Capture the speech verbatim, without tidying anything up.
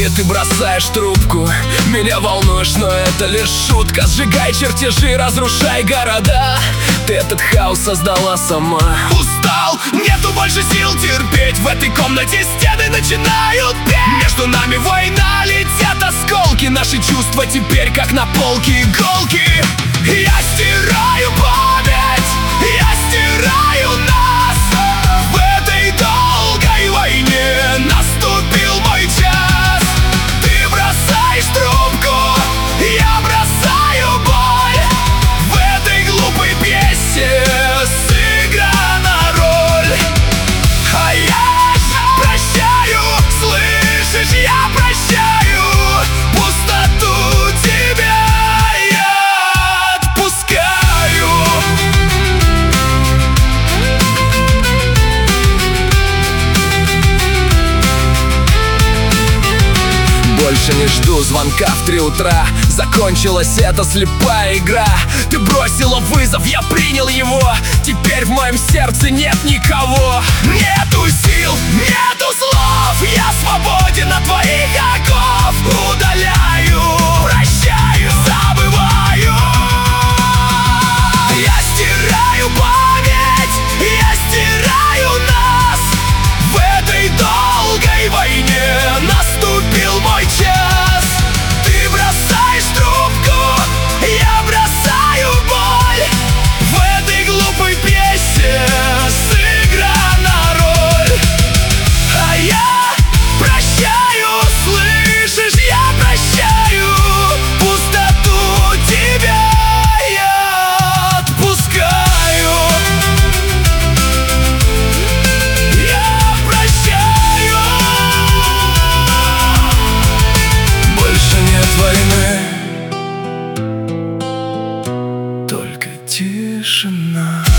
войне ты бросаешь трубку. Меня волнуешь, но это лишь шутка. Сжигай чертежи, разрушай города. Ты этот хаос создала сама. Устал, нету больше сил терпеть. В этой комнате стены начинают петь. Между нами война, летят осколки. Наши чувства теперь как на полке иголки. Я стираю память, я стираю нас. В этой долгой войне наступил мой час. Ты бросаешь трубку, я бросаю боль. В этой глупой пьесе сыграна роль. А я прощаю, слышишь, я прощаю пустоту тебя я отпускаю. Больше не жду звонка в три утра. Закончилась эта слепая игра. Ты бросила вызов, я принял его. Теперь в моем сердце нет никого. Нету сил, нету слов. Я свободен от твоих оков. Удаляю, прощаю, забываю. Я стираю память, я стираю нас. В этой долгой войне наступил мой час. Ты бросаешь трубку, я бросаю боль. В этой глупой пьесе сыграна роль. А я прощаю, слышишь, я прощаю пустоту тебя я отпускаю. Я прощаю. Больше нет войны, Только тишина.